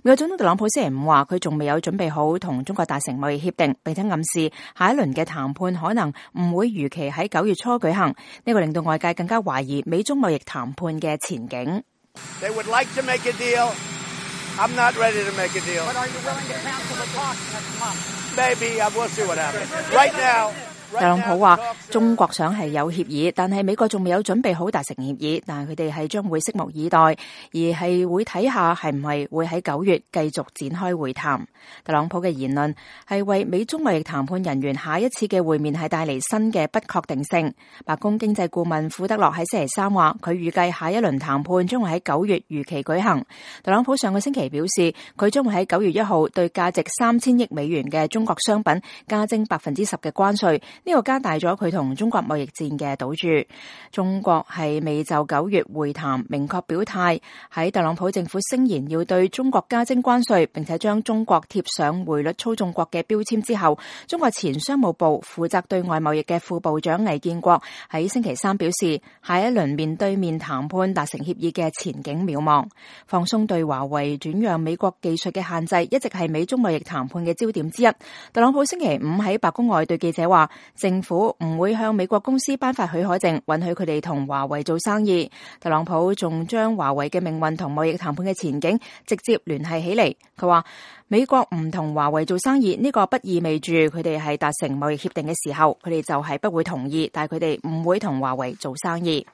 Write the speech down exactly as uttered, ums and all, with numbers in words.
美國總統特朗普星期五話，佢仲未有準備好同中國達成貿易協定，並且暗示下一輪嘅談判可能唔會如期喺九月初舉行。呢個令到外界更加懷疑美中貿易談判嘅前景。 They would like to make a deal. I'm not ready to make a deal. But are you willing to cancel the talks next month? Maybe. I will see what happens. Right now. 特朗普話中國想係有協議，但係美國仲未有準備好達成協議，但係佢哋係將會拭目以待，而係會睇下係唔係會喺九月繼續展開會談。特朗普嘅言論係為美中貿易談判人員下一次嘅會面係帶嚟新嘅不確定性。白宮經濟顧問庫德洛喺星期三話，佢預計下一輪談判將會喺九月如期舉行。特朗普上個星期表示，佢將會喺九月一號對價值三千億美元嘅中國商品加徵百分之十嘅關稅。呢個加大咗佢同中國貿易戰嘅賭注。中國係未就九月會談明確表態。喺特朗普政府聲言要對中國加徵關稅，並且將中國貼上匯率操縱國嘅標籤之後，中國前商務部負責對外貿易嘅副部長魏建國喺星期三表示，下一輪面對面談判達成協議嘅前景渺茫。放鬆對華為轉讓美國技術嘅限制一直係美中貿易談判嘅焦點之一。特朗普星期五喺白宮外對記者話，政府唔會向美國公司頒發許可證，允許佢哋同華為做生意。特朗普仲將華為嘅命運同貿易談判嘅前景直接聯繫起嚟。佢話美國唔同華為做生意，呢個不意味住佢哋係達成貿易協定嘅時候，佢哋就係不會同意，但係佢哋唔會同華為做生意。